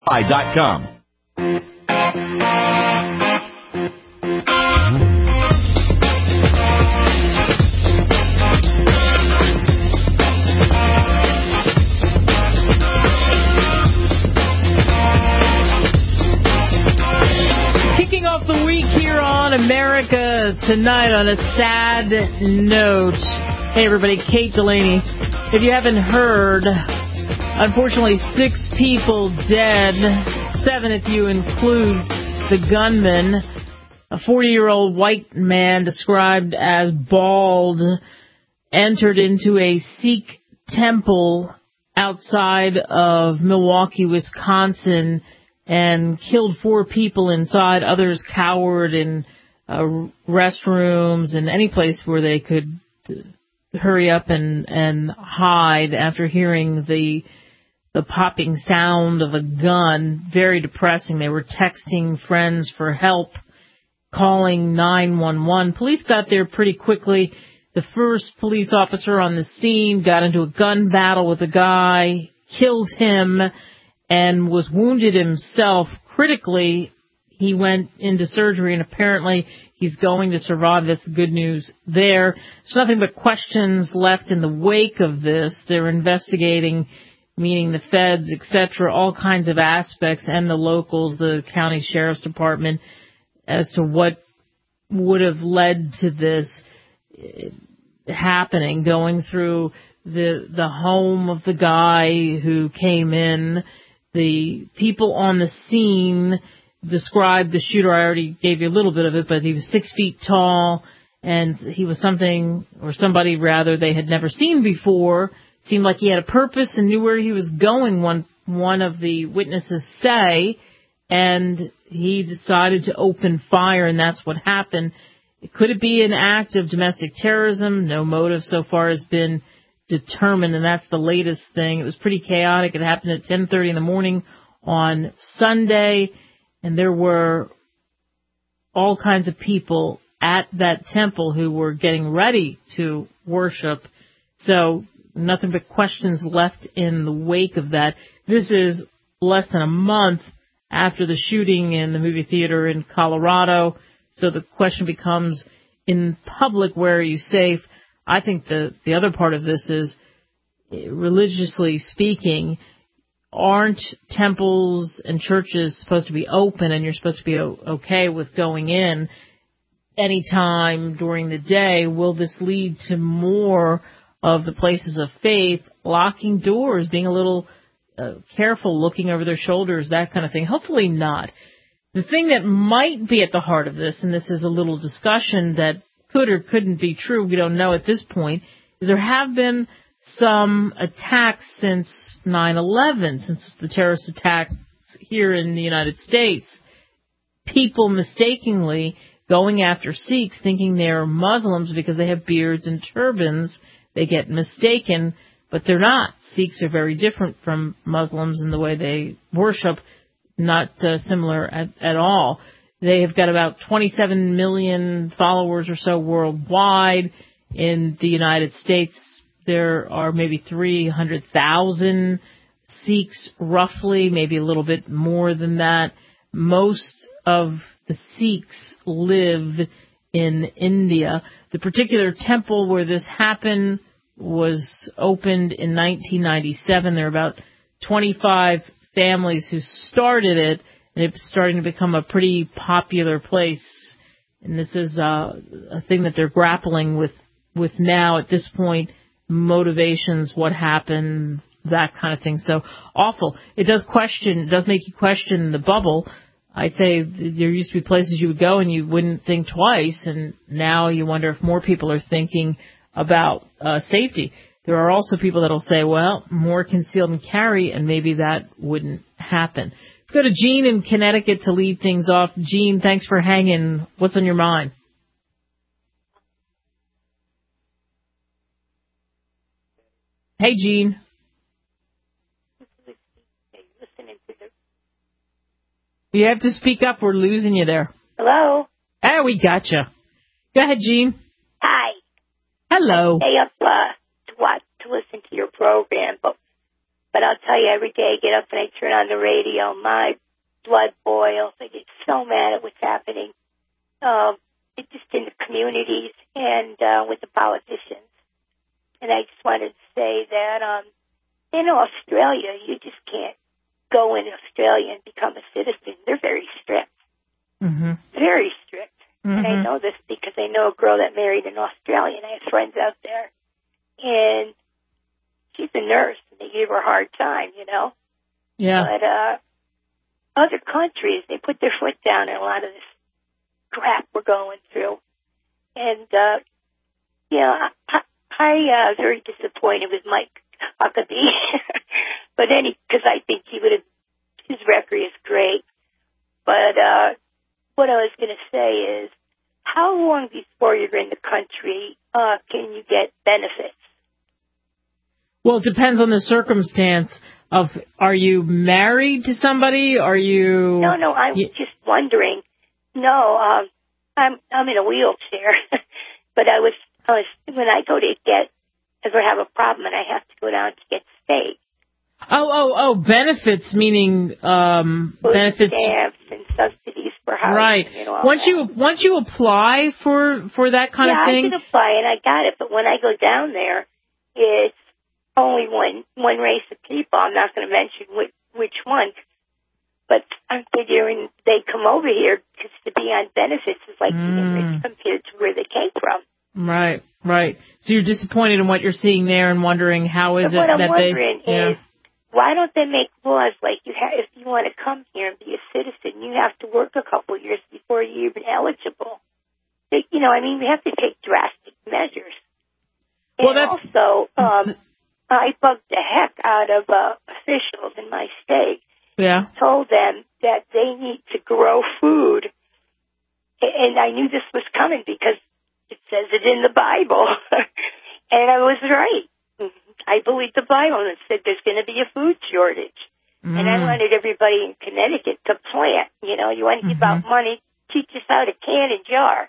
I.com. Kicking off the week here on America Tonight on a sad note. Hey everybody, Kate Delaney. If you haven't heard, unfortunately 6 people dead, 7 if you include the gunman. A 40-year-old white man described as bald entered into a Sikh temple outside of Milwaukee, Wisconsin, and killed 4 people inside. Others cowered in restrooms and any place where they could hurry up and hide after hearing the popping sound of a gun. Very depressing. They were texting friends for help, calling 911. Police got there pretty quickly. The first police officer on the scene got into a gun battle with a guy, killed him, and was wounded himself critically. He went into surgery, and apparently he's going to survive. That's the good news there. There's nothing but questions left in the wake of this. They're investigating, meaning the feds, etc., all kinds of aspects, and the locals, the county sheriff's department, as to what would have led to this happening, going through the home of the guy who came in. The people on the scene described the shooter. I already gave you a little bit of it, but he was 6 feet tall, and he was somebody they had never seen before. Seemed like he had a purpose and knew where he was going, one of the witnesses say, and he decided to open fire, and that's what happened. Could it be an act of domestic terrorism? No motive so far has been determined, and that's the latest thing. It was pretty chaotic. It happened at 10:30 in the morning on Sunday, and there were all kinds of people at that temple who were getting ready to worship. So nothing but questions left in the wake of that. This is less than a month after the shooting in the movie theater in Colorado. So the question becomes, in public, where are you safe? I think the other part of this is, religiously speaking, aren't temples and churches supposed to be open, and you're supposed to be okay with going in anytime during the day? Will this lead to more of the places of faith locking doors, being a little careful, looking over their shoulders, that kind of thing? Hopefully not. The thing that might be at the heart of this, and this is a little discussion that could or couldn't be true, we don't know at this point, is there have been some attacks since 9/11, since the terrorist attacks here in the United States. People mistakenly going after Sikhs, thinking they're Muslims because they have beards and turbans. They get mistaken, but they're not. Sikhs are very different from Muslims in the way they worship, not similar at all. They have got about 27 million followers or so worldwide. In the United States, there are maybe 300,000 Sikhs, roughly, maybe a little bit more than that. Most of the Sikhs live in India. The particular temple where this happened was opened in 1997. There are about 25 families who started it, and it's starting to become a pretty popular place. And this is a thing that they're grappling with now at this point, motivations, what happened, that kind of thing. So awful. It does make you question the bubble. I'd say there used to be places you would go and you wouldn't think twice, and now you wonder if more people are thinking about safety. There are also people that will say, well, more concealed and carry, and maybe that wouldn't happen. Let's go to Gene in Connecticut to lead things off. Gene, thanks for hanging. What's on your mind? Hey, Gene. You have to speak up. We're losing you there. Hello? There, we got you. Go ahead, Gene. Hi. Hello. I stay up to listen to your program, but But I'll tell you, every day I get up and I turn on the radio, my blood boils. I get so mad at what's happening. It's just in the communities and with the politicians. And I just wanted to say that in Australia, you just can't go in Australia and become a citizen. They're very strict. Mm-hmm. Very strict. Mm-hmm. And I know this because I know a girl that married an Australian. I have friends out there. And she's a nurse, and they give her a hard time, you know. Yeah. But other countries, they put their foot down in a lot of this crap we're going through. And, I was very disappointed with Mike Huckabee. But because I think his record is great. But what I was going to say is, how long before you're in the country can you get benefits? Well, it depends on the circumstance of, are you married to somebody? Are you... No, I'm just wondering. No, I'm in a wheelchair. But I was when I go to ever have a problem and I have to go down to get steak. Oh, benefits, meaning benefits. Stamps and subsidies for housing. Right. And all Once you apply for that kind of thing. Yeah, I did apply and I got it. But when I go down there, it's only one race of people. I'm not going to mention which one. But I'm figuring they come over here because to be on benefits is like being rich compared to where they came from. Right. So you're disappointed in what you're seeing there and wondering how is it what that I'm wondering they... is, why don't they make laws like if you want to come here and be a citizen, you have to work a couple of years before you're even eligible? We have to take drastic measures. Well, and also, I bugged the heck out of officials in my state. Yeah. Told them that they need to grow food. And I knew this was coming because it says it in the Bible. And I was right. I believed the Bible and it said there's going to be a food shortage. And I wanted everybody in Connecticut to plant. You want to give out money, teach us how to can and jar.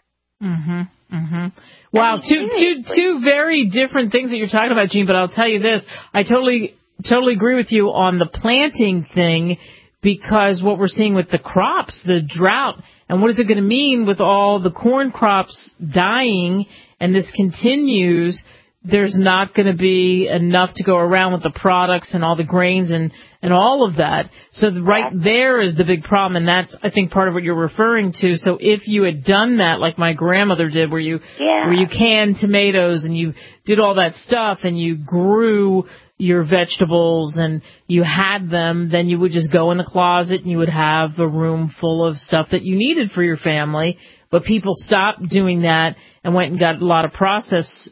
Wow, two very different things that you're talking about, Jean, but I'll tell you this. I totally agree with you on the planting thing, because what we're seeing with the crops, the drought, and what is it going to mean with all the corn crops dying, and this continues, there's not going to be enough to go around with the products and all the grains and all of that. So right there is the big problem, and that's, I think, part of what you're referring to. So if you had done that like my grandmother did, where you canned tomatoes and you did all that stuff and you grew your vegetables and you had them, then you would just go in the closet and you would have a room full of stuff that you needed for your family. But people stopped doing that and went and got a lot of processed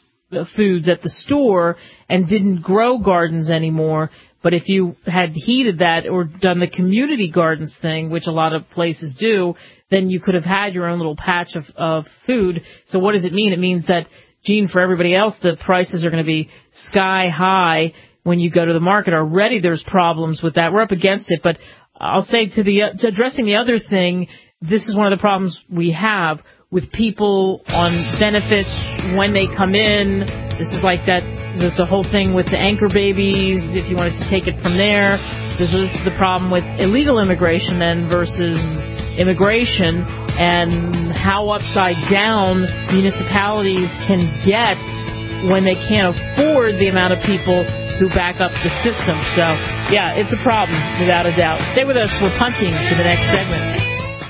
foods at the store and didn't grow gardens anymore. But if you had heated that or done the community gardens thing, which a lot of places do, then you could have had your own little patch of food. So what does it mean? It means that, Gene, for everybody else, the prices are going to be sky high when you go to the market. Already there's problems with that. We're up against it. But I'll say to addressing the other thing, this is one of the problems we have with people on benefits when they come in. This is like the whole thing with the anchor babies, if you wanted to take it from there. So this is the problem with illegal immigration then versus immigration, and how upside down municipalities can get when they can't afford the amount of people who back up the system. So, yeah, it's a problem, without a doubt. Stay with us. We're punting to the next segment.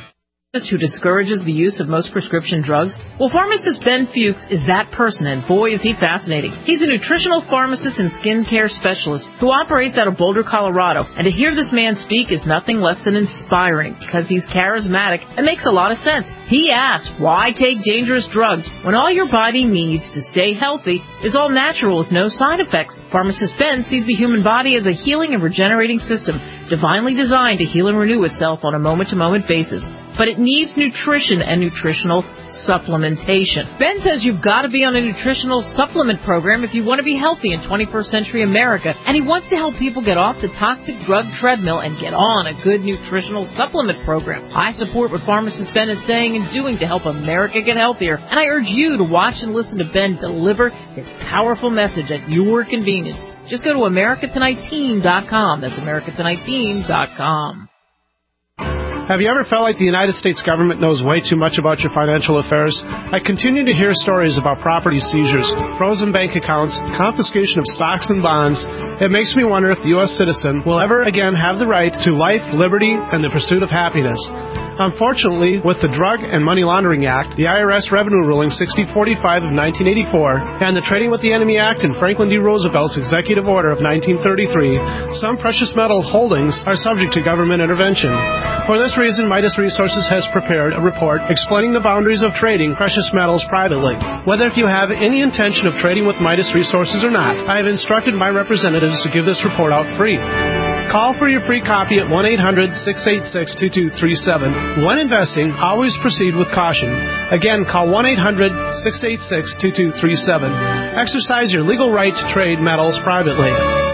Who discourages the use of most prescription drugs? Well, pharmacist Ben Fuchs is that person, and boy, is he fascinating. He's a nutritional pharmacist and skincare specialist who operates out of Boulder, Colorado, and to hear this man speak is nothing less than inspiring, because he's charismatic and makes a lot of sense. He asks, why take dangerous drugs when all your body needs to stay healthy is all natural with no side effects? Pharmacist Ben sees the human body as a healing and regenerating system, divinely designed to heal and renew itself on a moment-to-moment basis. but it needs nutrition and nutritional supplementation. Ben says you've got to be on a nutritional supplement program if you want to be healthy in 21st century America, and he wants to help people get off the toxic drug treadmill and get on a good nutritional supplement program. I support what pharmacist Ben is saying and doing to help America get healthier, and I urge you to watch and listen to Ben deliver his powerful message at your convenience. Just go to AmericaTonightTeam.com. That's AmericaTonightTeam.com. Have you ever felt like the United States government knows way too much about your financial affairs? I continue to hear stories about property seizures, frozen bank accounts, confiscation of stocks and bonds. It makes me wonder if the U.S. citizen will ever again have the right to life, liberty, and the pursuit of happiness. Unfortunately, with the Drug and Money Laundering Act, the IRS Revenue Ruling 6045 of 1984, and the Trading with the Enemy Act and Franklin D. Roosevelt's Executive Order of 1933, some precious metal holdings are subject to government intervention. For this reason, Midas Resources has prepared a report explaining the boundaries of trading precious metals privately. Whether if you have any intention of trading with Midas Resources or not, I have instructed my representatives to give this report out free. Call for your free copy at 1-800-686-2237. When investing, always proceed with caution. Again, call 1-800-686-2237. Exercise your legal right to trade metals privately.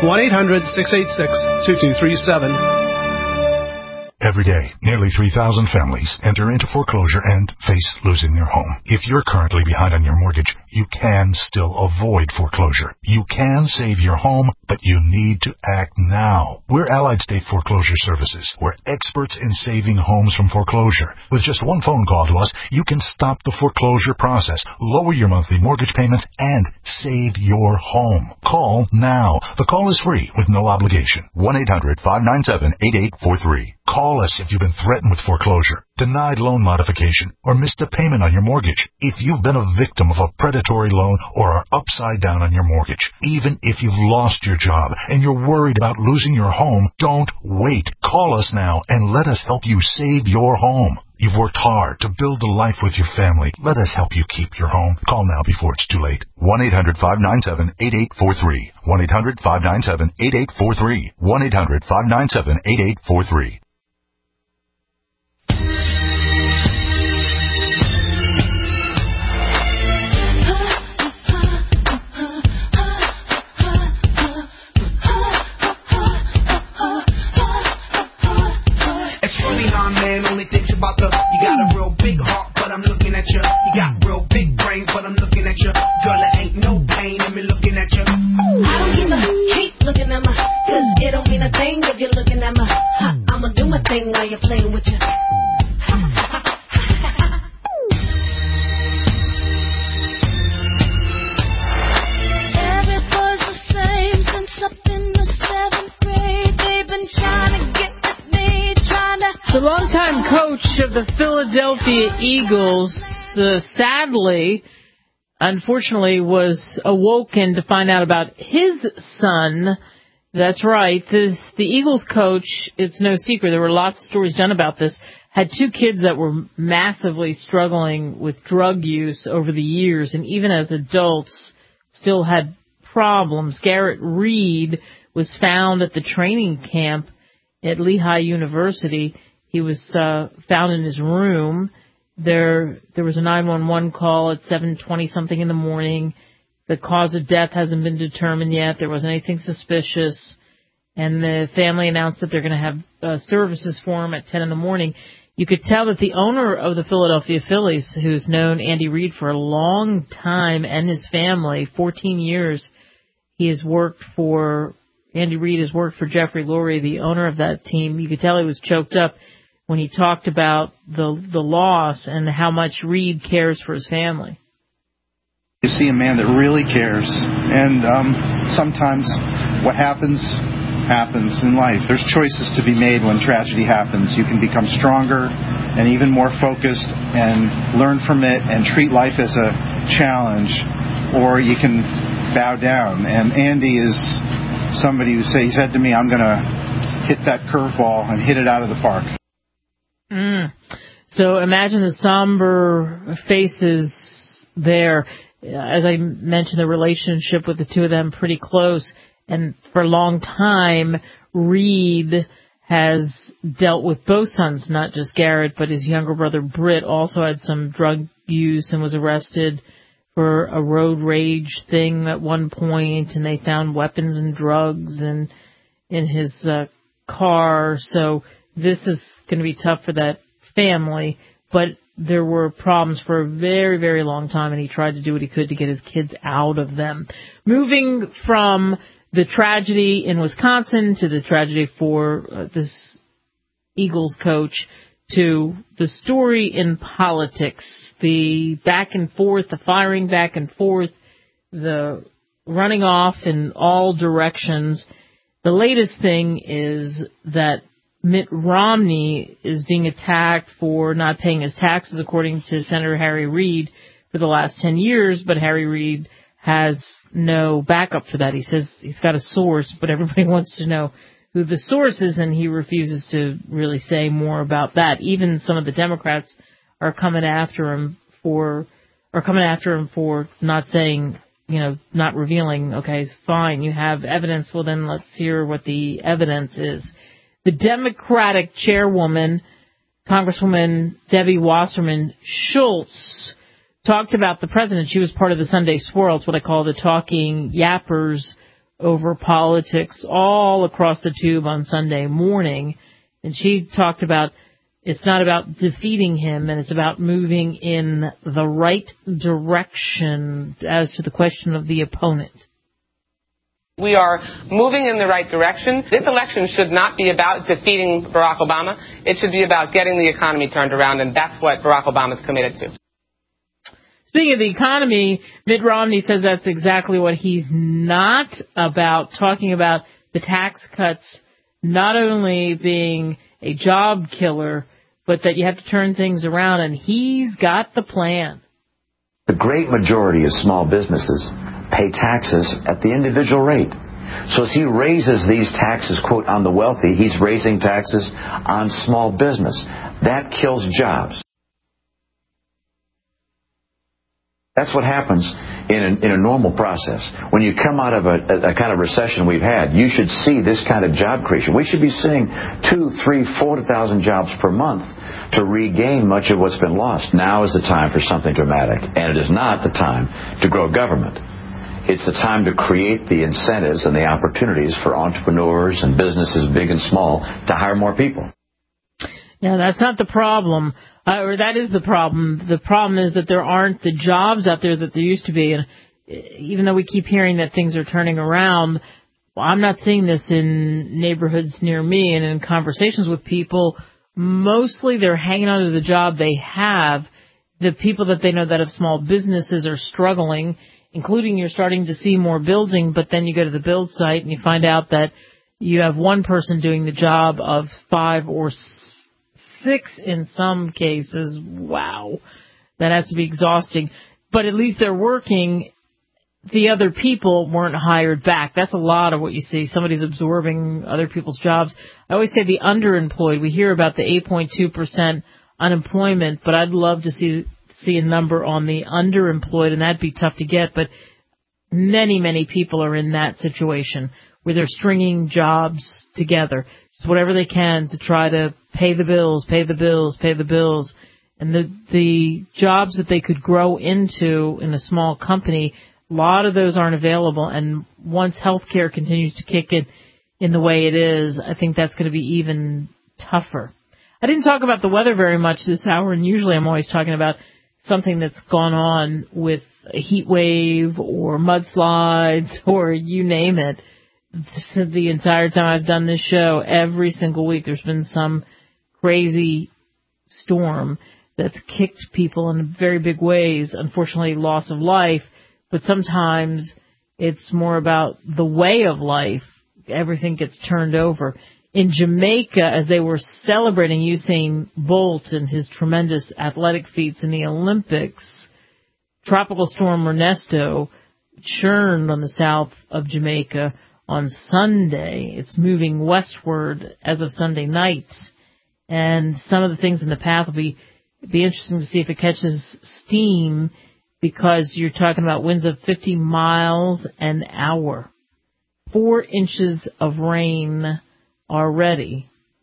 1-800-686-2237. Every day, nearly 3,000 families enter into foreclosure and face losing their home. If you're currently behind on your mortgage, you can still avoid foreclosure. You can save your home, but you need to act now. We're Allied State Foreclosure Services. We're experts in saving homes from foreclosure. With just one phone call to us, you can stop the foreclosure process, lower your monthly mortgage payments, and save your home. Call now. The call is free with no obligation. 1-800-597-8843. Call us if you've been threatened with foreclosure, denied loan modification, or missed a payment on your mortgage. If you've been a victim of a predatory loan or are upside down on your mortgage, even if you've lost your job and you're worried about losing your home, don't wait. Call us now and let us help you save your home. You've worked hard to build a life with your family. Let us help you keep your home. Call now before it's too late. 1-800-597-8843. 1-800-597-8843. 1-800-597-8843. About the, you got a real big heart, but I'm looking at you. You got real big brains, but I'm looking at you. Girl, it ain't no pain in me looking at you. I don't give a keep looking at me, cause it don't mean a thing if you're looking at me. I'ma do my thing while you're playing with you. Every boy's the same since up in the 7th grade. They've been trying to get with me, trying to. The longtime coach of the Philadelphia Eagles, sadly, unfortunately, was awoken to find out about his son. That's right. The Eagles coach, it's no secret, there were lots of stories done about this, had two kids that were massively struggling with drug use over the years, and even as adults still had problems. Garrett Reed was found at the training camp at Lehigh University. He was found in his room. There was a 911 call at 7:20-something in the morning. The cause of death hasn't been determined yet. There wasn't anything suspicious. And the family announced that they're going to have services for him at 10 in the morning. You could tell that the owner of the Philadelphia Phillies, who's known Andy Reid for a long time, and his family, 14 years, Andy Reid has worked for Jeffrey Lurie, the owner of that team. You could tell he was choked up when he talked about the loss and how much Reid cares for his family. You see a man that really cares, and sometimes what happens in life. There's choices to be made when tragedy happens. You can become stronger and even more focused and learn from it and treat life as a challenge, or you can bow down. And Andy is somebody he said to me, I'm going to hit that curveball and hit it out of the park. So imagine the somber faces there. As I mentioned, the relationship with the two of them pretty close. And for a long time, Reid has dealt with both sons, not just Garrett, but his younger brother Britt also had some drug use and was arrested for a road rage thing at one point, and they found weapons and drugs in his car. So this is going to be tough for that family, but there were problems for a very, very long time, and he tried to do what he could to get his kids out of them. Moving from the tragedy in Wisconsin to the tragedy for this Eagles coach to the story in politics, the back and forth, the firing back and forth, the running off in all directions. The latest thing is that Mitt Romney is being attacked for not paying his taxes, according to Senator Harry Reid, for the last 10 years, but Harry Reid has no backup for that. He says he's got a source, but everybody wants to know who the source is, and he refuses to really say more about that. Even some of the Democrats are coming after him for not saying, not revealing, okay, fine, you have evidence, well then let's hear what the evidence is. The Democratic chairwoman, Congresswoman Debbie Wasserman Schultz, talked about the president. She was part of the Sunday Swirl. It's what I call the talking yappers over politics all across the tube on Sunday morning. And she talked about it's not about defeating him, and it's about moving in the right direction as to the question of the opponent. We are moving in the right direction. This election should not be about defeating Barack Obama. It should be about getting the economy turned around, and that's what Barack Obama is committed to. Speaking of the economy, Mitt Romney says that's exactly what he's not about, talking about the tax cuts not only being a job killer, but that you have to turn things around, and he's got the plan. The great majority of small businesses pay taxes at the individual rate. So as he raises these taxes, quote, on the wealthy, he's raising taxes on small business. That kills jobs. That's what happens in a normal process. When you come out of a kind of recession we've had, you should see this kind of job creation. We should be seeing 200,000, 300,000, 400,000 jobs per month to regain much of what's been lost. Now is the time for something dramatic, and it is not the time to grow government. It's the time to create the incentives and the opportunities for entrepreneurs and businesses, big and small, to hire more people. Yeah, that's not the problem. Or that is the problem. The problem is that there aren't the jobs out there that there used to be. And even though we keep hearing that things are turning around, I'm not seeing this in neighborhoods near me and in conversations with people. Mostly they're hanging on to the job they have. The people that they know that have small businesses are struggling, including you're starting to see more building, but then you go to the build site and you find out that you have one person doing the job of 5 or 6 in some cases. Wow. That has to be exhausting. But at least they're working. The other people weren't hired back. That's a lot of what you see. Somebody's absorbing other people's jobs. I always say the underemployed. We hear about the 8.2% unemployment, but I'd love to see a number on the underemployed, and that'd be tough to get. But many, many people are in that situation where they're stringing jobs together, just whatever they can to try to pay the bills. And the jobs that they could grow into in a small company, a lot of those aren't available. And once healthcare continues to kick in the way it is, I think that's going to be even tougher. I didn't talk about the weather very much this hour, and usually I'm always talking about something that's gone on with a heat wave or mudslides or you name it. The entire time I've done this show, every single week there's been some crazy storm that's kicked people in very big ways. Unfortunately, loss of life, but sometimes it's more about the way of life. Everything gets turned over. In Jamaica, as they were celebrating Usain Bolt and his tremendous athletic feats in the Olympics, Tropical Storm Ernesto churned on the south of Jamaica on Sunday. It's moving westward as of Sunday night. And some of the things in the path will be interesting to see if it catches steam, because you're talking about winds of 50 miles an hour. 4 inches of rain already.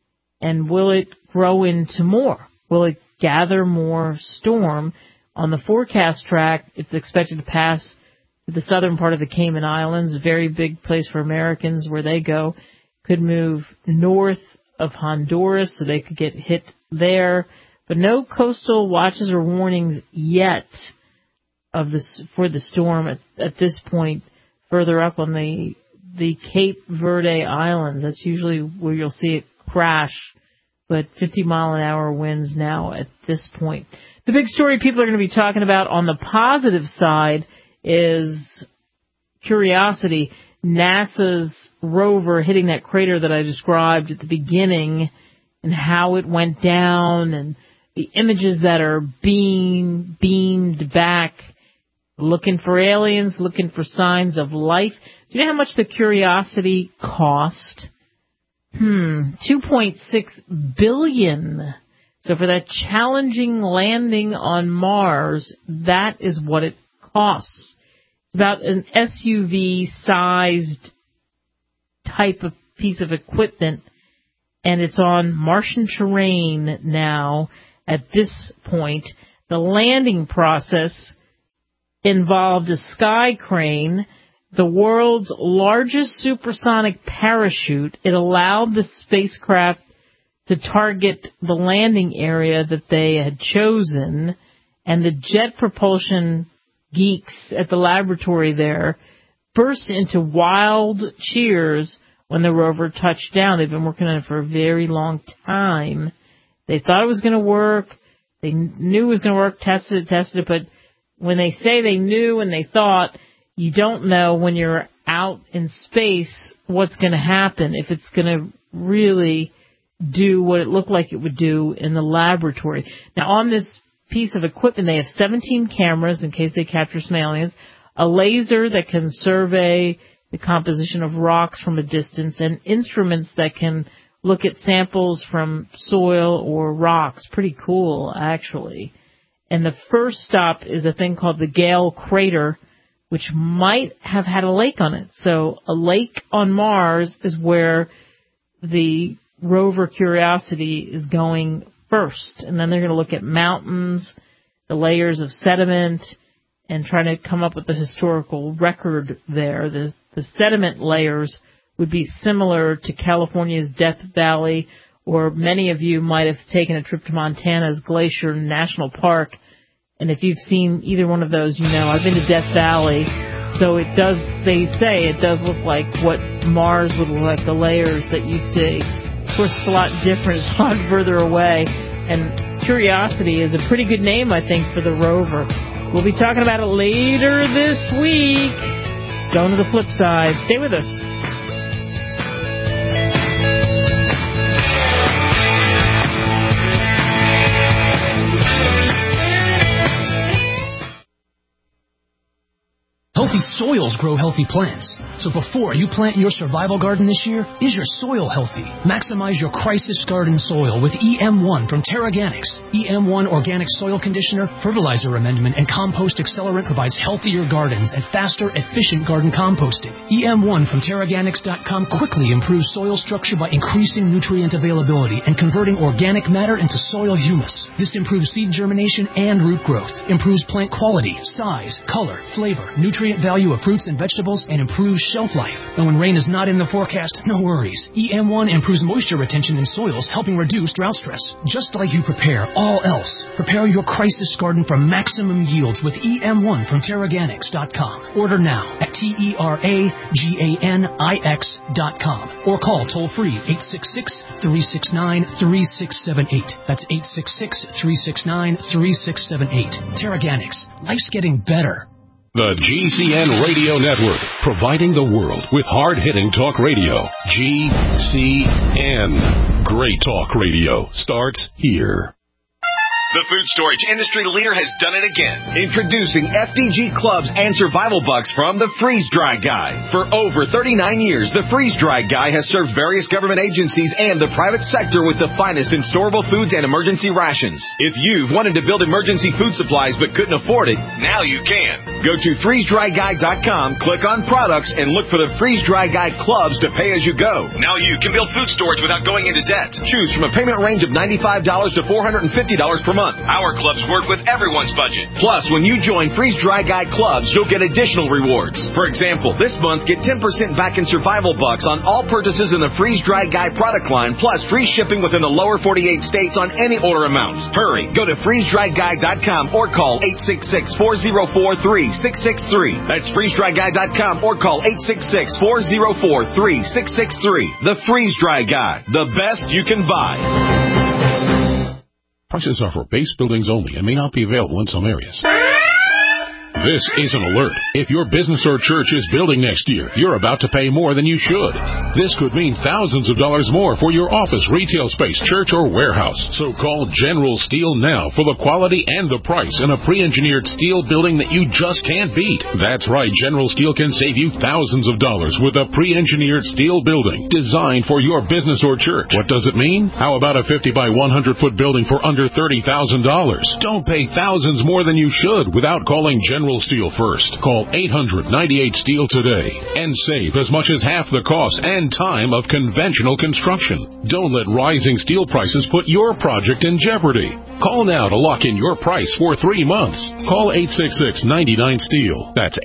And will it grow into more? Will it gather more storm? On the forecast track, it's expected to pass the southern part of the Cayman Islands, a very big place for Americans where they go. Could move north of Honduras, so they could get hit there. But no coastal watches or warnings yet for the storm at this point. Further up on the Cape Verde Islands, that's usually where you'll see it crash. But 50-mile-an-hour winds now at this point. The big story people are going to be talking about on the positive side is Curiosity, NASA's rover hitting that crater that I described at the beginning, and how it went down, and the images that are beamed back, looking for aliens, looking for signs of life. Do you know how much the Curiosity cost? $2.6 billion. So for that challenging landing on Mars, that is what it costs. It's about an SUV-sized type of piece of equipment, and it's on Martian terrain now at this point. The landing process involved a sky crane, the world's largest supersonic parachute. It allowed the spacecraft to target the landing area that they had chosen, and the jet propulsion geeks at the laboratory there burst into wild cheers when the rover touched down. They've been working on it for a very long time. They thought it was going to work. They knew it was going to work, tested it, but when they say they knew and they thought, you don't know when you're out in space what's going to happen, if it's going to really do what it looked like it would do in the laboratory. Now, on this piece of equipment, they have 17 cameras in case they capture some aliens, a laser that can survey the composition of rocks from a distance, and instruments that can look at samples from soil or rocks. Pretty cool, actually. And the first stop is a thing called the Gale Crater, which might have had a lake on it. So a lake on Mars is where the rover Curiosity is going first. And then they're going to look at mountains, the layers of sediment, and try to come up with the historical record there. The sediment layers would be similar to California's Death Valley, or many of you might have taken a trip to Montana's Glacier National Park. And if you've seen either one of those, you know I've been to Death Valley. So it does, they say, it does look like what Mars would look like, the layers that you see. Of course, it's a lot different. It's a lot further away. And Curiosity is a pretty good name, I think, for the rover. We'll be talking about it later this week. Going to the flip side. Stay with us. Healthy soils grow healthy plants. So before you plant your survival garden this year, is your soil healthy? Maximize your crisis garden soil with EM1 from Terraganics. EM1 Organic Soil Conditioner, Fertilizer Amendment, and Compost Accelerant provides healthier gardens and faster, efficient garden composting. EM1 from Terraganics.com quickly improves soil structure by increasing nutrient availability and converting organic matter into soil humus. This improves seed germination and root growth, improves plant quality, size, color, flavor, nutrient value of fruits and vegetables, and improves shelf life. And when rain is not in the forecast, no worries. EM1 improves moisture retention in soils, helping reduce drought stress. Just like you prepare all else, prepare your crisis garden for maximum yields with EM1 from Terraganics.com. Order now at TerraGanix.com or call toll-free 866-369-3678. That's 866-369-3678. Terraganics. Life's getting better. The GCN Radio Network, providing the world with hard-hitting talk radio. GCN. Great talk radio starts here. The food storage industry leader has done it again. Introducing FDG Clubs and Survival Bucks from the Freeze Dry Guy. For over 39 years, the Freeze Dry Guy has served various government agencies and the private sector with the finest in storable foods and emergency rations. If you've wanted to build emergency food supplies but couldn't afford it, now you can. Go to freezedryguy.com, click on products, and look for the Freeze Dry Guy clubs to pay as you go. Now you can build food storage without going into debt. Choose from a payment range of $95 to $450 per month. Our clubs work with everyone's budget. Plus, when you join Freeze Dry Guy clubs, you'll get additional rewards. For example, this month, get 10% back in survival bucks on all purchases in the Freeze Dry Guy product line, plus free shipping within the lower 48 states on any order amount. Hurry, go to freezedryguy.com or call 866-404-3663. That's freezedryguy.com or call 866-404-3663. The Freeze Dry Guy, the best you can buy. Prices are for base buildings only and may not be available in some areas. This is an alert. If your business or church is building next year, you're about to pay more than you should. This could mean thousands of dollars more for your office, retail space, church, or warehouse. So call General Steel now for the quality and the price in a pre-engineered steel building that you just can't beat. That's right, General Steel can save you thousands of dollars with a pre-engineered steel building designed for your business or church. What does it mean? How about a 50 by 100 foot building for under $30,000? Don't pay thousands more than you should without calling General Steel first. Call 800-98-STEEL today and save as much as half the cost and time of conventional construction. Don't let rising steel prices put your project in jeopardy. Call now to lock in your price for 3 months. Call 866-99-STEEL. That's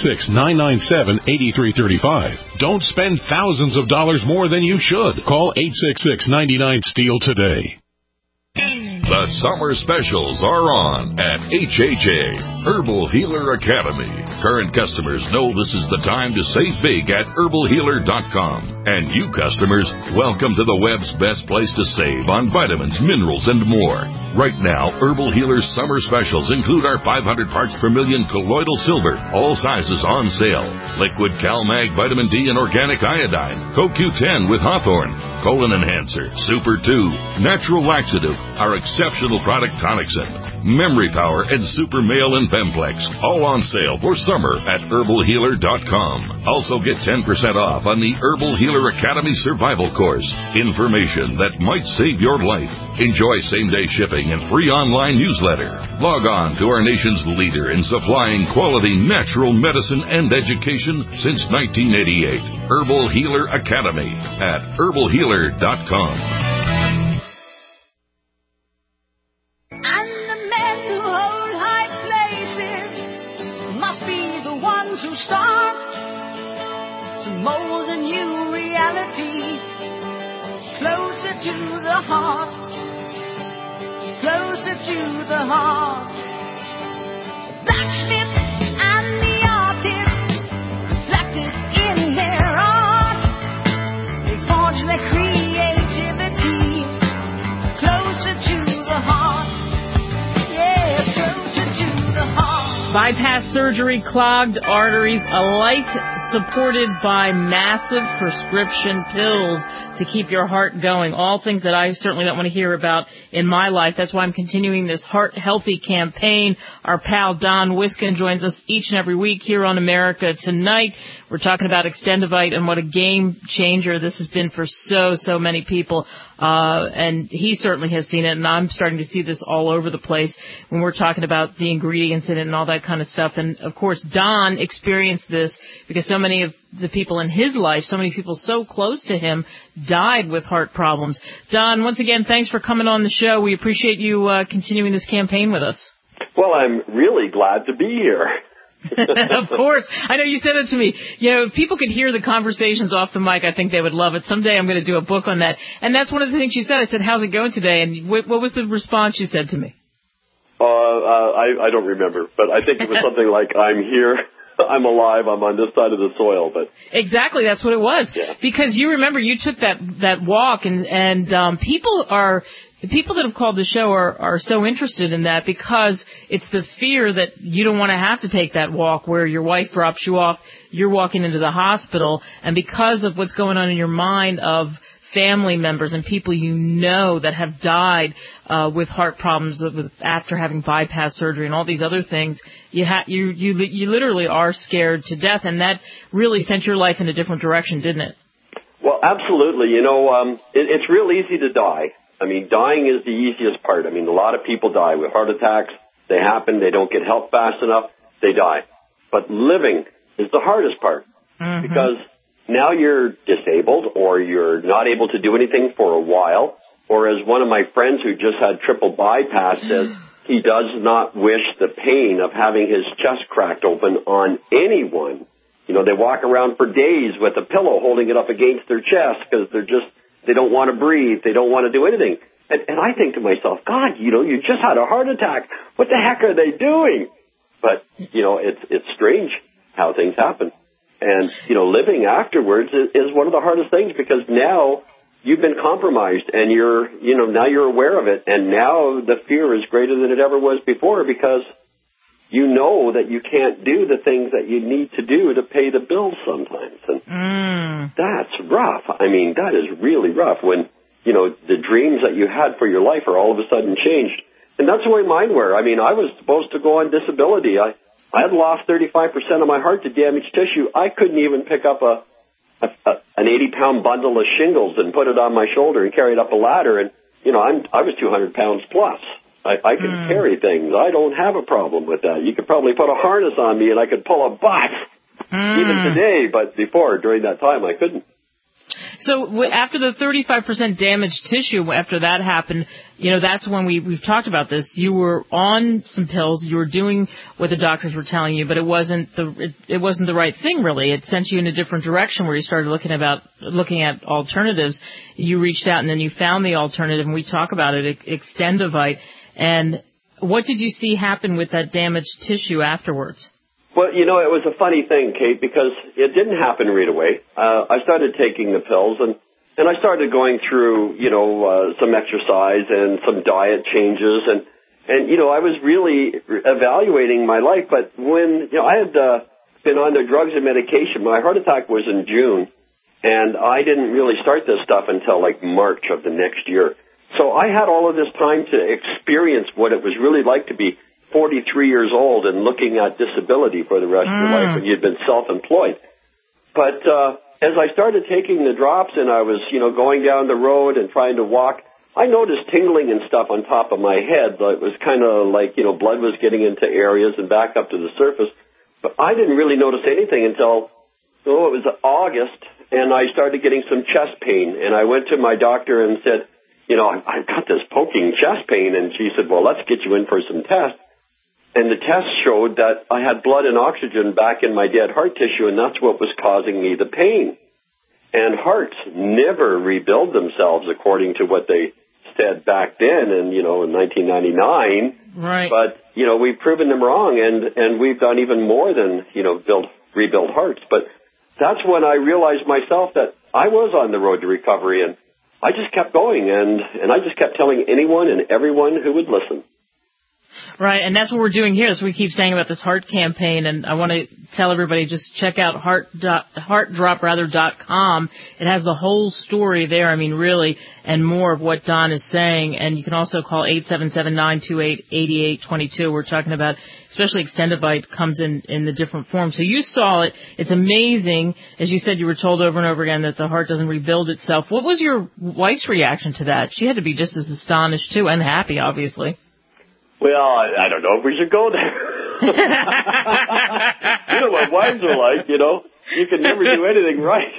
866-997-8335. Don't spend thousands of dollars more than you should. Call 866-99-STEEL today. The summer specials are on at HHA, Herbal Healer Academy. Current customers know this is the time to save big at herbalhealer.com. And you customers, welcome to the web's best place to save on vitamins, minerals, and more. Right now, Herbal Healer's summer specials include our 500 parts per million colloidal silver, all sizes on sale. Liquid CalMag Vitamin D and Organic Iodine, CoQ10 with Hawthorne, Colon Enhancer, Super 2, Natural Laxative, our exceptional product Tonicsyn, Memory Power, and Super Male and Bemplex, all on sale for summer at herbalhealer.com. Also get 10% off on the Herbal Healer Academy Survival Course. Information that might save your life. Enjoy same-day shipping and free online newsletter. Log on to our nation's leader in supplying quality natural medicine and education since 1988. Herbal Healer Academy at herbalhealer.com. To start to mold a new reality, closer to the heart, closer to the heart. The blacksmith and the artist reflected in their art. They forge their creativity closer to the heart. Yeah, closer to the heart. Bypass surgery, clogged arteries, a life supported by massive prescription pills to keep your heart going. All things that I certainly don't want to hear about in my life. That's why I'm continuing this Heart Healthy campaign. Our pal Don Wiskin joins us each and every week here on America Tonight. We're talking about Extendivite and what a game changer this has been for so many people. And he certainly has seen it, and I'm starting to see this all over the place when we're talking about the ingredients in it and all that kind of stuff. And, of course, Don experienced this because so many of the people in his life, so many people so close to him, died with heart problems. Don, once again, thanks for coming on the show. We appreciate you continuing this campaign with us. Well, I'm really glad to be here. Of course. I know you said it to me. You know, if people could hear the conversations off the mic, I think they would love it. Someday I'm going to do a book on that. And that's one of the things you said. I said, how's it going today? And what was the response you said to me? I don't remember, but I think it was something like, I'm here, I'm alive, I'm on this side of the soil. But exactly, that's what it was. Yeah. Because you remember you took that walk, and the people that have called the show are so interested in that because it's the fear that you don't want to have to take that walk where your wife drops you off, you're walking into the hospital, and because of what's going on in your mind of family members and people you know that have died with heart problems after having bypass surgery and all these other things, you literally are scared to death, and that really sent your life in a different direction, didn't it? Well, absolutely. You know, it's real easy to die. I mean, dying is the easiest part. I mean, a lot of people die with heart attacks. They happen. They don't get help fast enough. They die. But living is the hardest part because now you're disabled or you're not able to do anything for a while. Or as one of my friends who just had triple bypass says, he does not wish the pain of having his chest cracked open on anyone. You know, they walk around for days with a pillow holding it up against their chest because they don't want to breathe. They don't want to do anything. And I think to myself, God, you know, you just had a heart attack. What the heck are they doing? But, you know, it's strange how things happen. And, you know, living afterwards is one of the hardest things because now you've been compromised and now you're aware of it. And now the fear is greater than it ever was before because you know that you can't do the things that you need to do to pay the bills sometimes. And that's rough. I mean, that is really rough when, you know, the dreams that you had for your life are all of a sudden changed. And that's the way mine were. I mean, I was supposed to go on disability. I had lost 35% of my heart to damaged tissue. I couldn't even pick up an 80-pound bundle of shingles and put it on my shoulder and carry it up a ladder. And, you know, I was 200 pounds plus. I could carry things. I don't have a problem with that. You could probably put a harness on me and I could pull a bus even today, but during that time, I couldn't. So after the 35% damaged tissue, after that happened, you know, that's when we've talked about this. You were on some pills. You were doing what the doctors were telling you, but it wasn't the right thing, really. It sent you in a different direction where you started looking at alternatives. You reached out and then you found the alternative, and we talk about it, Extendivite. And what did you see happen with that damaged tissue afterwards? Well, you know, it was a funny thing, Kate, because it didn't happen right away. I started taking the pills, and I started going through, you know, some exercise and some diet changes, and you know, I was really evaluating my life. But when, you know, I had been on the drugs and medication, my heart attack was in June, and I didn't really start this stuff until like March of the next year. So I had all of this time to experience what it was really like to be 43 years old and looking at disability for the rest of your life when you'd been self-employed. But as I started taking the drops and I was, you know, going down the road and trying to walk, I noticed tingling and stuff on top of my head. It was kind of like, you know, blood was getting into areas and back up to the surface. But I didn't really notice anything until, it was August, and I started getting some chest pain. And I went to my doctor and said, you know, I've got this poking chest pain. And she said, well, let's get you in for some tests. And the test showed that I had blood and oxygen back in my dead heart tissue, and that's what was causing me the pain. And hearts never rebuild themselves according to what they said back then in 1999. Right. But, you know, we've proven them wrong, and we've done even more than, you know, rebuild hearts. But that's when I realized myself that I was on the road to recovery, and I just kept going, and I just kept telling anyone and everyone who would listen. Right, and that's what we're doing here. That's what we keep saying about this heart campaign, and I want to tell everybody, just check out heartdrop.com. It has the whole story there, I mean, really, and more of what Don is saying. And you can also call 877-928-8822. We're talking about, especially Extendivite comes in the different forms. So you saw it. It's amazing. As you said, you were told over and over again that the heart doesn't rebuild itself. What was your wife's reaction to that? She had to be just as astonished, too, and happy, obviously. Well, I don't know if we should go there. You know what wives are like, you know. You can never do anything right.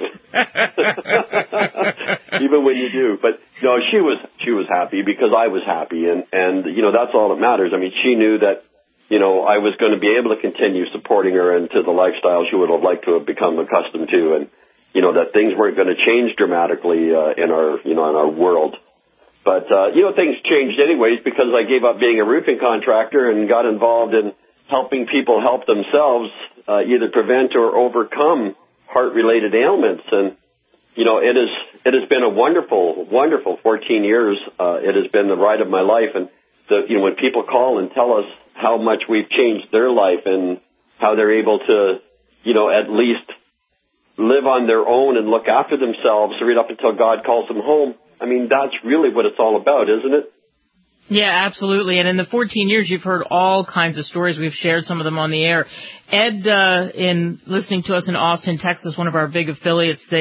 Even when you do. But no, she was happy because I was happy, and you know, that's all that matters. I mean, she knew that, you know, I was going to be able to continue supporting her into the lifestyle she would have liked to have become accustomed to, and you know, that things weren't going to change dramatically in our world. But, you know, things changed anyways because I gave up being a roofing contractor and got involved in helping people help themselves either prevent or overcome heart-related ailments. And, you know, it has been a wonderful, wonderful 14 years. It has been the ride of my life. And, you know, when people call and tell us how much we've changed their life and how they're able to, you know, at least live on their own and look after themselves right up until God calls them home, I mean, that's really what it's all about, isn't it? Yeah, absolutely. And in the 14 years, you've heard all kinds of stories. We've shared some of them on the air. Ed, in listening to us in Austin, Texas, one of our big affiliates, they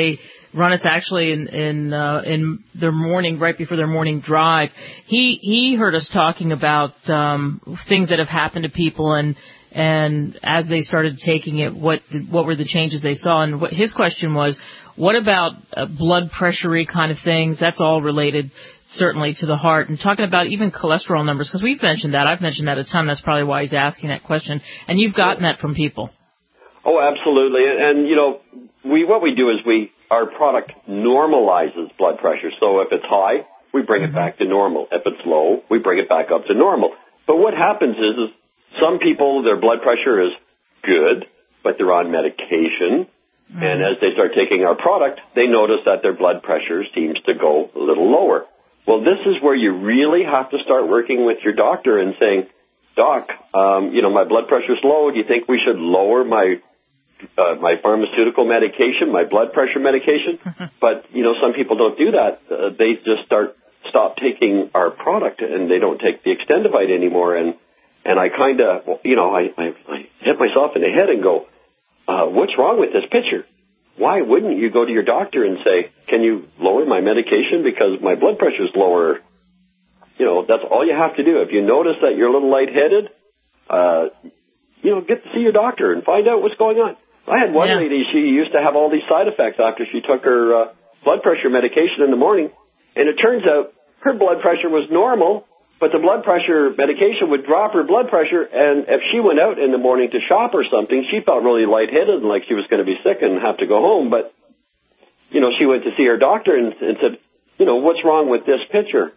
Runnis actually in their morning, right before their morning drive, he heard us talking about things that have happened to people and as they started taking it, what were the changes they saw? And what his question was, what about blood pressure-y kind of things? That's all related certainly to the heart, and talking about even cholesterol numbers, because we've mentioned that. I've mentioned that a ton. That's probably why he's asking that question. And you've gotten that from people. Oh, absolutely. And you know, what we do is our product normalizes blood pressure. So if it's high, we bring it back to normal. If it's low, we bring it back up to normal. But what happens is some people, their blood pressure is good, but they're on medication. And as they start taking our product, they notice that their blood pressure seems to go a little lower. Well, this is where you really have to start working with your doctor and saying, Doc, you know, my blood pressure's low. Do you think we should lower my pharmaceutical medication, my blood pressure medication? But, you know, some people don't do that. They just stop taking our product and they don't take the Extendivite anymore. And I kind of, you know, I hit myself in the head and go, what's wrong with this picture? Why wouldn't you go to your doctor and say, can you lower my medication because my blood pressure's lower? You know, that's all you have to do. If you notice that you're a little lightheaded, you know, get to see your doctor and find out what's going on. I had one lady, she used to have all these side effects after she took her blood pressure medication in the morning, and it turns out her blood pressure was normal, but the blood pressure medication would drop her blood pressure, and if she went out in the morning to shop or something, she felt really lightheaded and like she was going to be sick and have to go home. But, you know, she went to see her doctor and said, you know, what's wrong with this picture?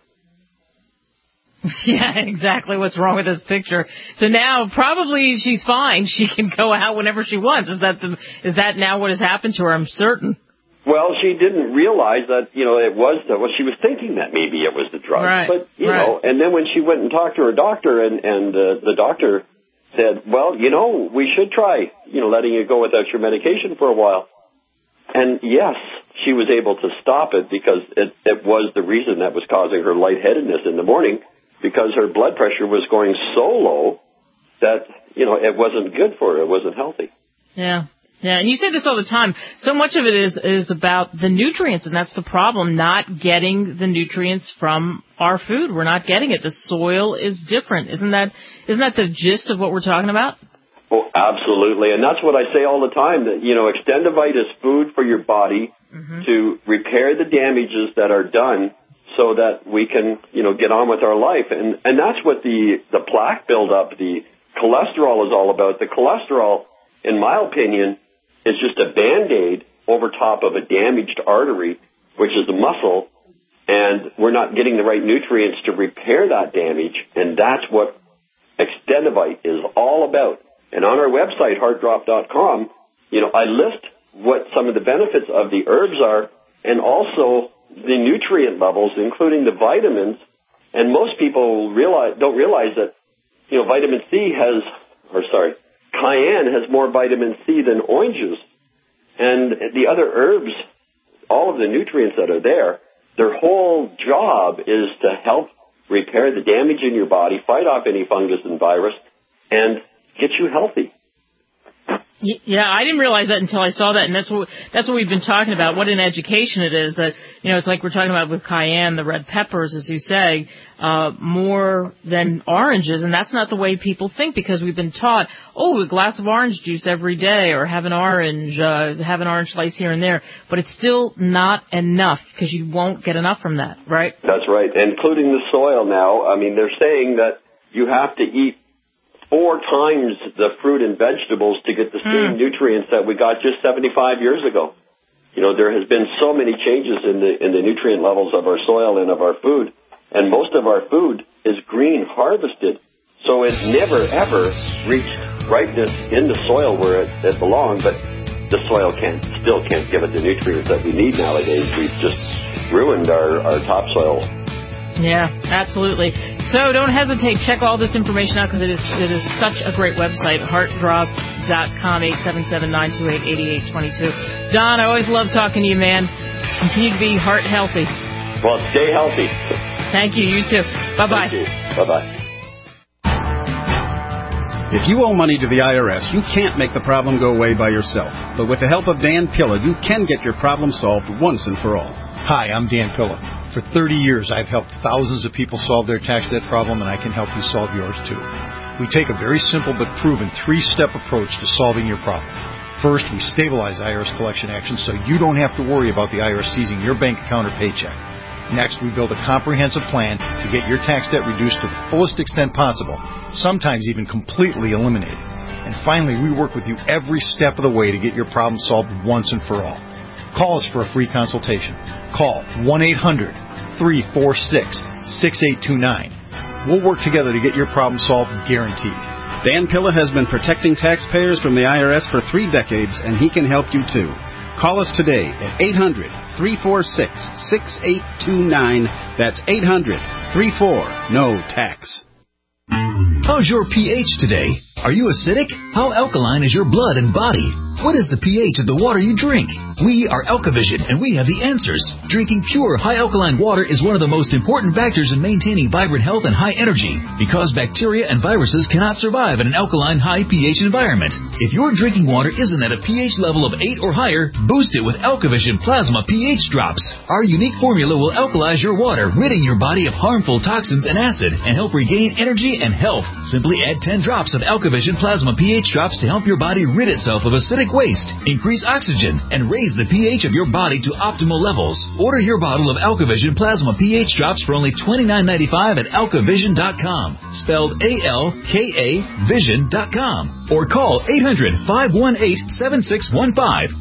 Yeah, exactly. What's wrong with this picture? So now probably she's fine. She can go out whenever she wants. Is that now what has happened to her? I'm certain. Well, she didn't realize that, you know, it was she was thinking that maybe it was the drug. Right. But, you know, and then when she went and talked to her doctor and the doctor said, well, you know, we should try, you know, letting you go without your medication for a while. And yes, she was able to stop it because it was the reason that was causing her lightheadedness in the morning, because her blood pressure was going so low that, you know, it wasn't good for her. It wasn't healthy. Yeah. Yeah, and you say this all the time. So much of it is about the nutrients, and that's the problem, not getting the nutrients from our food. We're not getting it. The soil is different. Isn't that the gist of what we're talking about? Oh, absolutely. And that's what I say all the time, that, you know, Extendivite is food for your body to repair the damages that are done so that we can, you know, get on with our life. And that's what the plaque buildup, the cholesterol is all about. The cholesterol, in my opinion, is just a Band-Aid over top of a damaged artery, which is a muscle, and we're not getting the right nutrients to repair that damage, and that's what Extendivite is all about. And on our website, heartdrop.com, you know, I list what some of the benefits of the herbs are, and also the nutrient levels, including the vitamins. And most people don't realize that, you know, cayenne has more vitamin C than oranges. And the other herbs, all of the nutrients that are there, their whole job is to help repair the damage in your body, fight off any fungus and virus, and get you healthy. Yeah, I didn't realize that until I saw that, and that's what we've been talking about. What an education it is. That, you know, it's like we're talking about with cayenne, the red peppers, as you say, more than oranges, and that's not the way people think, because we've been taught, oh, a glass of orange juice every day, or have an orange slice here and there, but it's still not enough, because you won't get enough from that, right? That's right, including the soil now. I mean, they're saying that you have to eat 4 times the fruit and vegetables to get the same nutrients that we got just 75 years ago. You know, there has been so many changes in the nutrient levels of our soil and of our food, and most of our food is green harvested, so it never ever reached ripeness in the soil where it belonged. But the soil still can't give it the nutrients that we need nowadays. We've just ruined our topsoil. Yeah, absolutely. So don't hesitate. Check all this information out, because it is such a great website, heartdrop.com, 877-928-8822. Don, I always love talking to you, man. Continue to be heart healthy. Well, stay healthy. Thank you. You too. Bye-bye. Thank you. Bye-bye. If you owe money to the IRS, you can't make the problem go away by yourself. But with the help of Dan Pilla, you can get your problem solved once and for all. Hi, I'm Dan Pilla. For 30 years, I've helped thousands of people solve their tax debt problem, and I can help you solve yours too. We take a very simple but proven 3-step approach to solving your problem. First, we stabilize IRS collection actions so you don't have to worry about the IRS seizing your bank account or paycheck. Next, we build a comprehensive plan to get your tax debt reduced to the fullest extent possible, sometimes even completely eliminated. And finally, we work with you every step of the way to get your problem solved once and for all. Call us for a free consultation. Call 1-800-346-6829. We'll work together to get your problem solved, guaranteed. Dan Pilla has been protecting taxpayers from the IRS for 3 decades, and he can help you too. Call us today at 800-346-6829. That's 800-34-NO-TAX. How's your pH today? Are you acidic? How alkaline is your blood and body? What is the pH of the water you drink? We are AlkaVision, and we have the answers. Drinking pure, high alkaline water is one of the most important factors in maintaining vibrant health and high energy, because bacteria and viruses cannot survive in an alkaline, high pH environment. If your drinking water isn't at a pH level of 8 or higher, boost it with AlkaVision Plasma pH Drops. Our unique formula will alkalize your water, ridding your body of harmful toxins and acid, and help regain energy and health. Simply add 10 drops of AlkaVision Plasma pH Drops to help your body rid itself of acidic waste, increase oxygen, and raise the pH of your body to optimal levels. Order your bottle of AlkaVision Plasma pH Drops for only $29.95 at AlkaVision.com, spelled A-L-K-A Vision.com, or call 800-518-7615,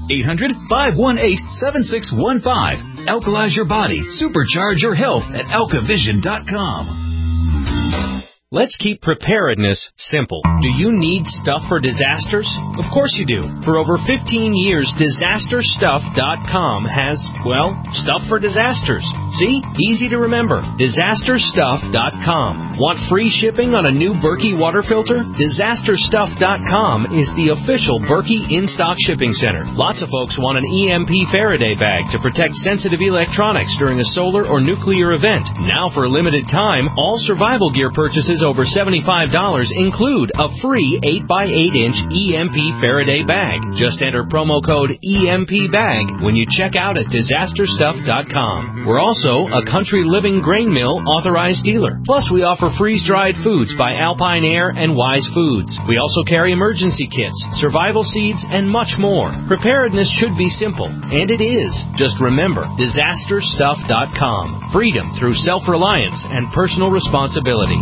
800-518-7615. Alkalize your body, supercharge your health at AlkaVision.com. Let's keep preparedness simple. Do you need stuff for disasters? Of course you do. For over 15 years, DisasterStuff.com has, well, stuff for disasters. See? Easy to remember. DisasterStuff.com. Want free shipping on a new Berkey water filter? DisasterStuff.com is the official Berkey in-stock shipping center. Lots of folks want an EMP Faraday bag to protect sensitive electronics during a solar or nuclear event. Now, for a limited time, all survival gear purchases over $75 include a free 8x8-inch EMP Faraday bag. Just enter promo code EMPBAG when you check out at DisasterStuff.com. We're also a Country Living Grain Mill authorized dealer. Plus, we offer freeze-dried foods by Alpine Air and Wise Foods. We also carry emergency kits, survival seeds, and much more. Preparedness should be simple, and it is. Just remember, DisasterStuff.com. Freedom through self-reliance and personal responsibility.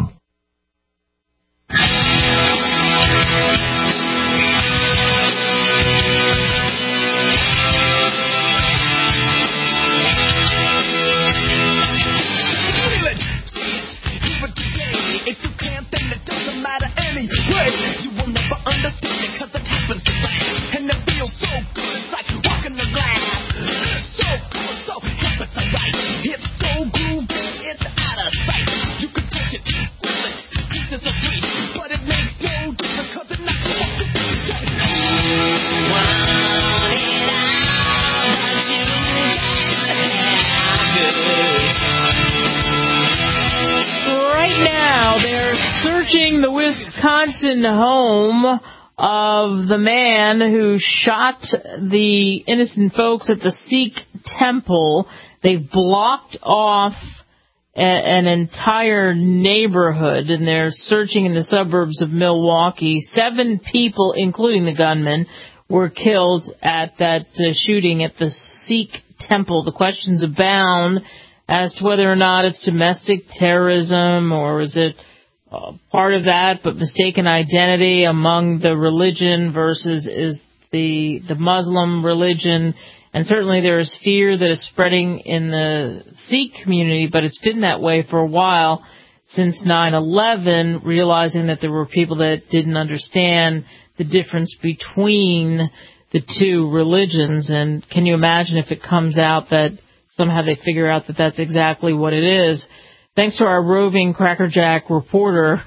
The Wisconsin home of the man who shot the innocent folks at the Sikh temple. They've blocked off an entire neighborhood, and they're searching in the suburbs of Milwaukee. 7 people, including the gunman, were killed at that shooting at the Sikh temple. The questions abound as to whether or not it's domestic terrorism or is it part of that, but mistaken identity among the religion versus is the Muslim religion. And certainly there is fear that is spreading in the Sikh community, but it's been that way for a while since 9/11, realizing that there were people that didn't understand the difference between the two religions. And can you imagine if it comes out that somehow they figure out that that's exactly what it is? Thanks to our roving crackerjack reporter,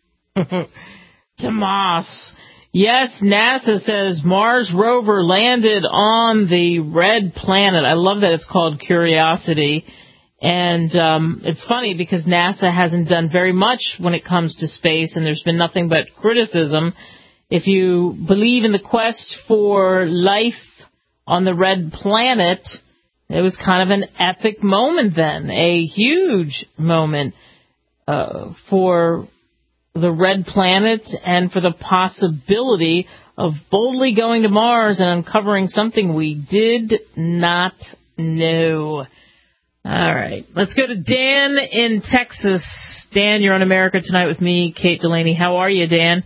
Tomas. Yes, NASA says Mars rover landed on the red planet. I love that it's called Curiosity. And it's funny because NASA hasn't done very much when it comes to space, and there's been nothing but criticism. If you believe in the quest for life on the red planet, it was kind of an epic moment then, a huge moment for the red planet and for the possibility of boldly going to Mars and uncovering something we did not know. All right, let's go to Dan in Texas. Dan, you're on America Tonight with me, Kate Delaney. How are you, Dan?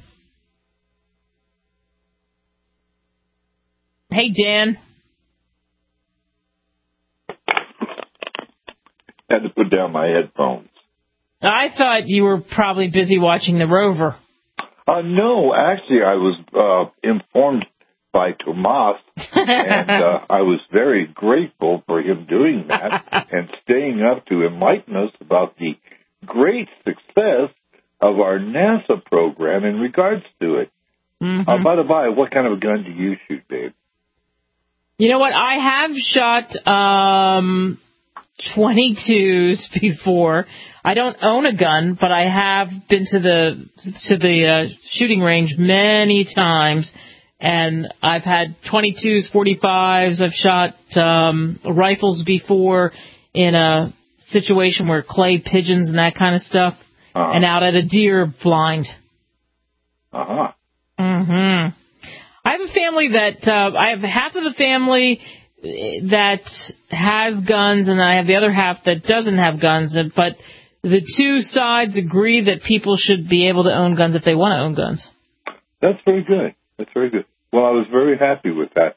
Hey, Dan. Had to put down my headphones. I thought you were probably busy watching the rover. No, actually, I was informed by Tomas, and I was very grateful for him doing that and staying up to enlighten us about the great success of our NASA program in regards to it. Mm-hmm. By the by, what kind of a gun do you shoot, Dave? You know what? I have shot 22s before. I don't own a gun, but I have been to the shooting range many times, and I've had 22s, 45s. I've shot rifles before in a situation where clay pigeons and that kind of stuff, and out at a deer blind. Uh-huh. Mm-hmm. I have a family that I have half of the family that has guns, and I have the other half that doesn't have guns. But the two sides agree that people should be able to own guns if they want to own guns. That's very good. That's very good. Well, I was very happy with that.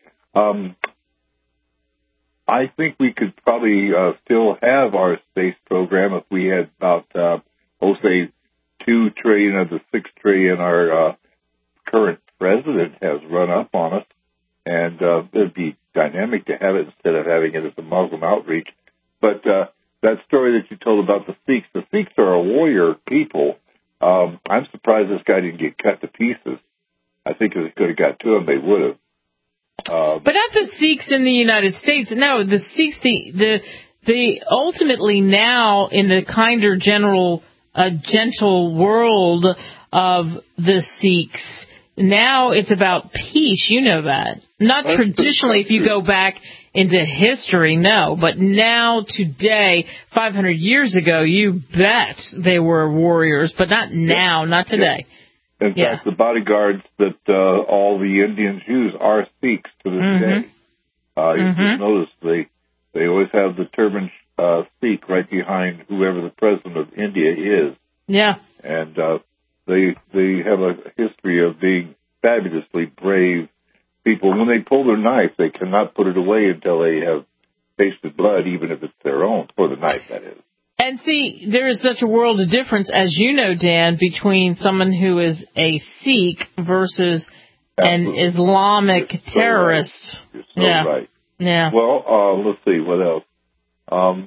I think we could probably still have our space program if we had about, say, $2 trillion of the $6 trillion our current president has run up on us. And it'd be dynamic to have it instead of having it as a Muslim outreach. But that story that you told about the Sikhs are a warrior people. I'm surprised this guy didn't get cut to pieces. I think if they could have got to him, they would have. But not the Sikhs in the United States. No, the Sikhs, the ultimately now in the kinder general, gentle world of the Sikhs, now it's about peace. You know that. Not traditionally, if you go back into history, no. But now, today, 500 years ago, you bet they were warriors. But not now, not today. In fact, the bodyguards that all the Indians use are Sikhs to this day. You just notice they always have the turban Sikh right behind whoever the president of India is. Yeah. And they have a history of being fabulously brave people. When they pull their knife, they cannot put it away until they have tasted blood, even if it's their own, for the knife, that is. And see, there is such a world of difference, as you know, Dan, between someone who is a Sikh versus an Islamic terrorist. You're so right. Yeah. Well, let's see, what else?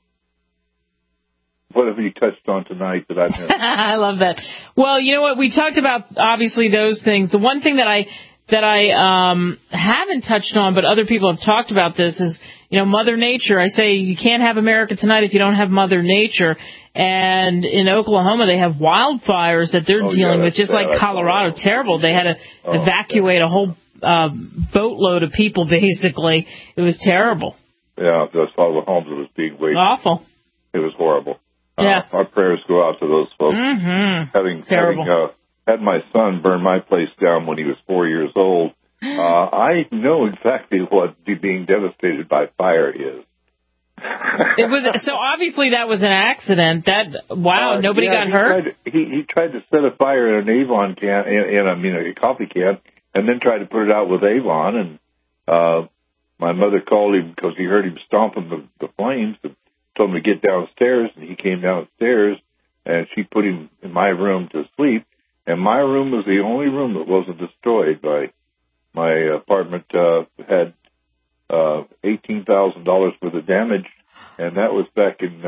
What have you touched on tonight that I've missed? I love that. Well, you know what? We talked about, obviously, those things. The one thing that I haven't touched on, but other people have talked about this, is, Mother Nature. I say you can't have America Tonight if you don't have Mother Nature. And in Oklahoma, they have wildfires that they're dealing with, just like Colorado. Terrible. They had to evacuate a whole boatload of people, basically. It was terrible. Yeah, that's all the homes that was being wasted. Awful. It was horrible. Yeah. Our prayers go out to those folks. Mm-hmm. Having had my son burn my place down when he was 4 years old, I know exactly what being devastated by fire is. It was so obviously that was an accident. Nobody got hurt. He tried to set a fire in an Avon can, a coffee can, and then tried to put it out with Avon. And my mother called him because he heard him stomping the flames and told him to get downstairs. And he came downstairs, and she put him in my room to sleep. And my room was the only room that wasn't destroyed. My apartment had $18,000 worth of damage, and that was back in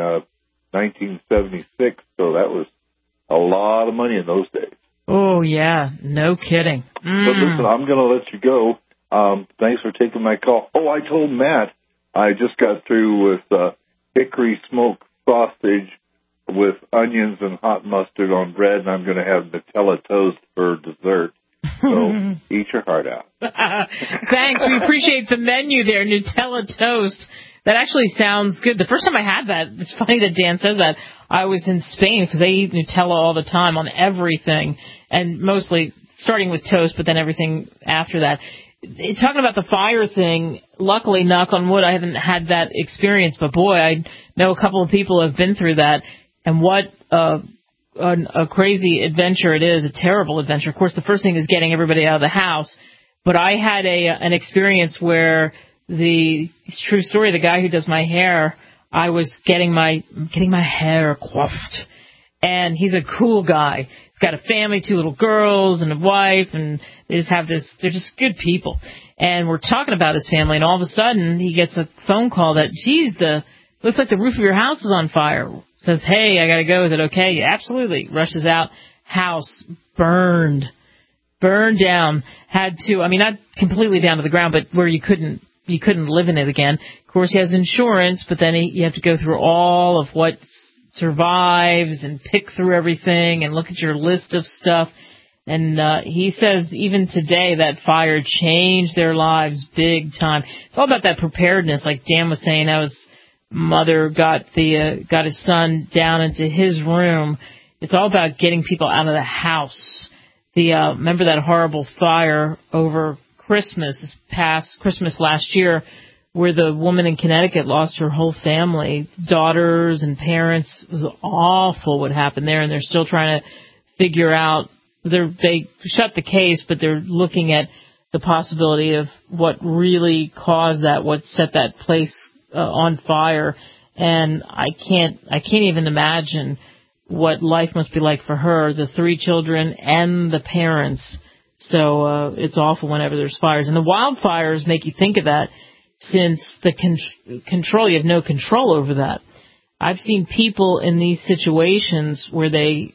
1976. So that was a lot of money in those days. Oh, yeah. No kidding. But listen, I'm going to let you go. Thanks for taking my call. Oh, I told Matt I just got through with hickory smoked sausage with onions and hot mustard on bread, and I'm going to have Nutella toast for dessert. So eat your heart out. Thanks. We appreciate the menu there, Nutella toast. That actually sounds good. The first time I had that, it's funny that Dan says that, I was in Spain because they eat Nutella all the time on everything, and mostly starting with toast, but then everything after that. Talking about the fire thing, luckily, knock on wood, I haven't had that experience, but boy, I know a couple of people who have been through that, and what a crazy adventure it is, a terrible adventure. Of course, the first thing is getting everybody out of the house, but I had an experience where it's true story, the guy who does my hair, I was getting my hair coiffed, and he's a cool guy. He's got a family, 2 little girls and a wife, and they're just good people. And we're talking about his family, and all of a sudden he gets a phone call that, geez, looks like the roof of your house is on fire. Says, hey, I gotta go. Is it okay? Yeah, absolutely. Rushes out. House burned down. Not completely down to the ground, but where you couldn't live in it again. Of course, he has insurance, but then you have to go through all of what survives and pick through everything and look at your list of stuff. And he says even today that fire changed their lives big time. It's all about that preparedness, like Dan was saying. How his mother got his son down into his room. It's all about getting people out of the house. Remember that horrible fire over this past Christmas last year, where the woman in Connecticut lost her whole family, daughters and parents. It was awful what happened there, and they're still trying to figure out. They shut the case, but they're looking at the possibility of what really caused that, what set that place on fire. And I can't even imagine what life must be like for her, the 3 children and the parents. So it's awful whenever there's fires. And the wildfires make you think of that, since the control, you have no control over that. I've seen people in these situations where they're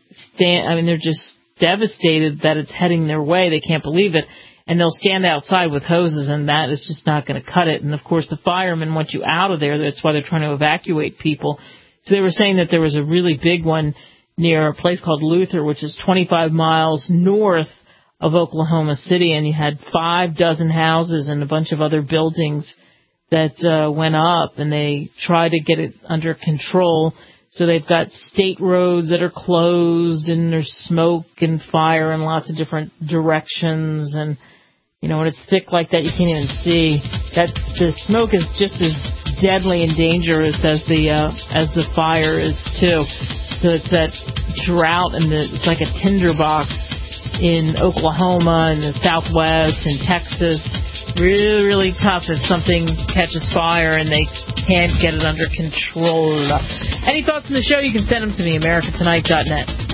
just devastated that it's heading their way. They can't believe it. And they'll stand outside with hoses, and that is just not going to cut it. And, of course, the firemen want you out of there. That's why they're trying to evacuate people. So they were saying that there was a really big one near a place called Luther, which is 25 miles north of Oklahoma City, and you had 5 dozen houses and a bunch of other buildings that went up, and they tried to get it under control. So they've got state roads that are closed, and there's smoke and fire in lots of different directions, and when it's thick like that, you can't even see. That the smoke is just as deadly and dangerous as the fire is too. So it's that drought, and it's like a tinderbox in Oklahoma and the Southwest and Texas. Really, really tough if something catches fire and they can't get it under control. Any thoughts on the show? You can send them to me, americatonight.net.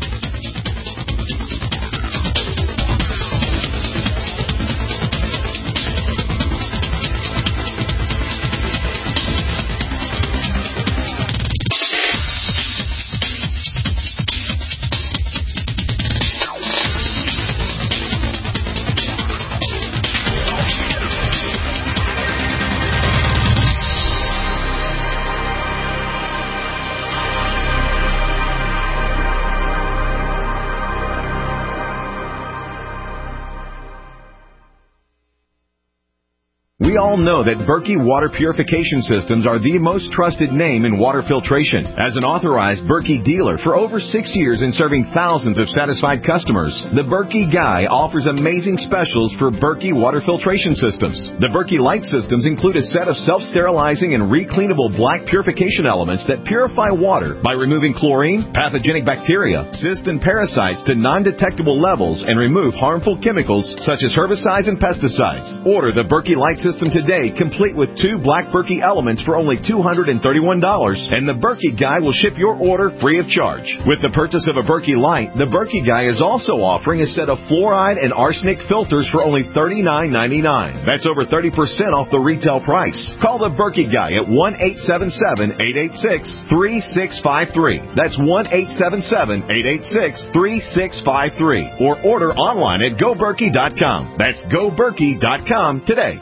We all know that Berkey Water Purification Systems are the most trusted name in water filtration. As an authorized Berkey dealer for over 6 years and serving thousands of satisfied customers, the Berkey Guy offers amazing specials for Berkey Water Filtration Systems. The Berkey Light Systems include a set of self-sterilizing and recleanable black purification elements that purify water by removing chlorine, pathogenic bacteria, cysts, and parasites to non-detectable levels and remove harmful chemicals such as herbicides and pesticides. Order the Berkey Light System today, complete with 2 black Berkey elements for only $231, and the Berkey Guy will ship your order free of charge. With the purchase of a Berkey Light, the Berkey Guy is also offering a set of fluoride and arsenic filters for only $39.99. That's over 30% off the retail price. Call the Berkey Guy at 1-877-886-3653. That's 1-877-886-3653. Or order online at GoBerkey.com. That's GoBerkey.com today.